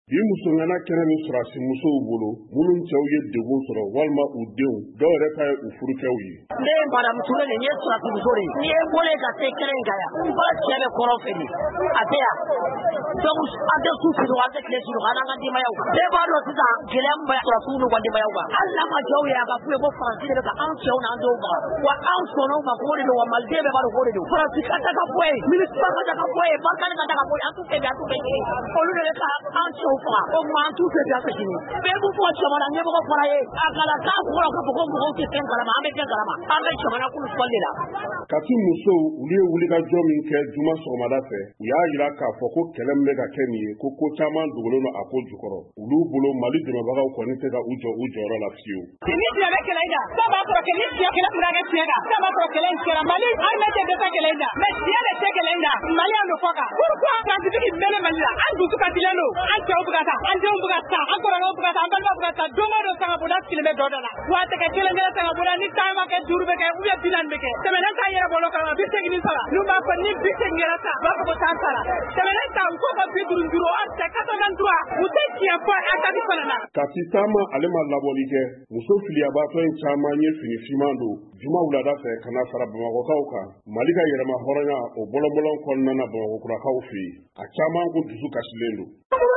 Bi musongana kɛnɛ ni surasi musow bolo minnu cɛw ye degun sɔrɔ walima u denw dɔw yɛrɛ ka ye u furukɛw ye. Ne ye baramuso de ye surasi muso de ni ye bole ka se kɛnɛ in kan yan ba cɛ bɛ kɔrɔ fɛ a tɛ yan donc an tɛ su siri an tɛ tile siri an ka denbayaw bɛɛ b'a dɔn sisan gɛlɛya bɛ surasiw n'u ka denbayaw kan hali n'a ma jɔw ye a ka f'u ye ko faransi de bɛ ka anw cɛw n'an denw faga wa anw sɔnn'o ma k'o de don wa maliden bɛɛ b'a dɔn k'o de don faransi ka ta ka bɔ yen minisita ka ta ka bɔ yen bakari ka ta ka bɔ yen an t'u fɛ bi an t'u fɛ kelen olu de bɛ ka anw cɛw faga o tuma an t'u fɛ bi an fɛ kelen bɛɛ b'u fɔ jamana ɲɛmɔgɔ fara ye a kana k'a fɔra ka fɔ ko mɔgɔw tɛ fɛn kalama an bɛ fɛn kalama an bɛ jamana kulu fɔli la. Kati musow olu ye wulikajɔ min kɛ juma sɔgɔmada fɛ u y'a jira k'a fɔ ko kɛlɛ min bɛ ka kɛ nin ye ko caman dogolen don a ko jukɔrɔ olu bolo Mali dɛmɛbagaw kɔni tɛ ka u jɔ u jɔyɔrɔ la fiyewu. Ni diɲɛ bɛ kɛlɛ in na dɔw b'a sɔrɔ kɛlɛ tun bɛ kɛ tiɲɛ kan dɔw b'a sɔrɔ kɛlɛ in kɛra Mali armée tɛ dɛsɛ kɛlɛ in na mais tiɲɛ de tɛ kɛlɛ in na Mali y'an fɔ kan pourquoi scientifique bɛ ne Mali la an dusu ka dilen don an cɛw bɛ ka taa an denw bɛ ka taa an kɔrɔkɛw bɛ ka taa an balimaw bɛ ka taa don o don sangabonda sigilen bɛ dɔ dɔ la wa a tɛ kɛ kelen kelen sangabonda ni taama kɛ 5 bɛ kɛ ou bien 40 bɛ kɛ tɛmɛnen ta yɛrɛ bolo kan 80 sara n'u b'a fɔ ni 80 yɛrɛ ta b'a fɔ ko tan sara tɛmɛnen ta u ko ka 50 an tɛ 83 u tɛ tiɲɛ fɔ Asadi fana na. Kati taama ale ma labɔli kɛ muso filiyabaatɔ in caman ye fini fiman don juma wulada fɛ ka na fara Bamakɔkaw kan Mali ka yɛrɛma hɔrɔnya o bɔlɔbɔlɔ kɔnɔna na Bamakɔkurakaw fɛ yen a caman ko dusu kasilen don.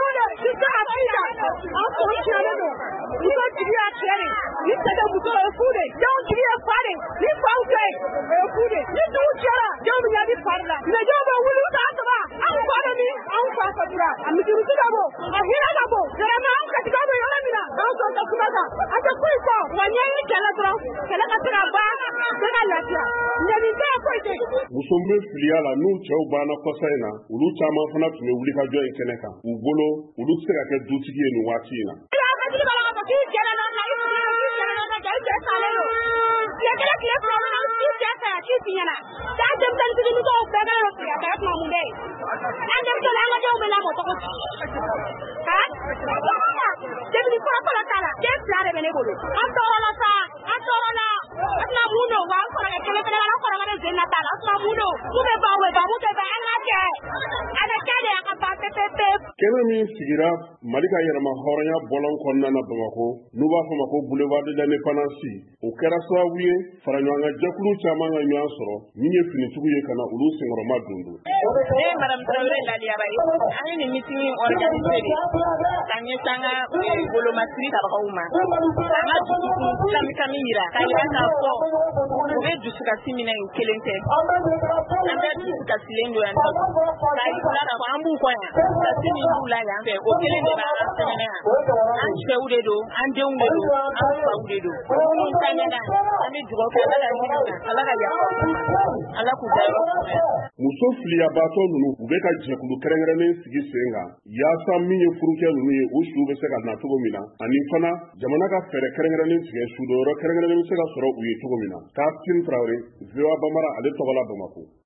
Muso bɛ filiya la n'u cɛw banna kɔsa in na olu caman fana tun bɛ wulikajɔ in kɛnɛ kan u bolo olu tɛ se ka kɛ dutigi ye nin waati in na. Kɛnɛ min sigira Mali ka yɛrɛma hɔrɔnya bɔlɔn kɔnɔna na Bamakɔ n'u b'a fɔ ma ko boulevard de l'indépendance o kɛra sababu ye faraɲɔgɔnkan jɛkulu caman ka ɲɔgɔn sɔrɔ min ye finitigiw ye ka na olu senkɔrɔma dondo. Ne ye Madame Traoré Laliyaba ye an ye nin meeting organisé de ka ɲɛsin an ka bolomasiri tabagaw ma an ka dusukun kami yira k'a yira k'a fɔ u bɛ dusukasi minɛ u kelen tɛ an bɛ dusukasilen don yan nɔ k'a yira k'a fɔ an b'u kɔ yan kasi min b'u la yan fɛ o kelen de b'an sɛgɛnɛ yan an cɛw de don an denw de don an faw de don minnu taɲɛna an bɛ dugawu kɛ Ala ka hinɛ u la Ala ka yafa Ala k'u dayɔrɔ sumaya. Muso filiyabaatɔ ninnu u bɛ ka jɛkulu kɛrɛnkɛrɛnnen sigi sen kan yaasa min ye furukɛ ninnu ye o su bɛ se ka na cogo min na ani fana jamana ka fɛɛrɛ kɛrɛnkɛrɛnnen tigɛ su dɔyɔrɔ kɛrɛnkɛrɛnnen bɛ se ka sɔrɔ u ye cogo min na. Kassim Traoré, VOA Bambara ale tɔgɔ la Bamakɔ.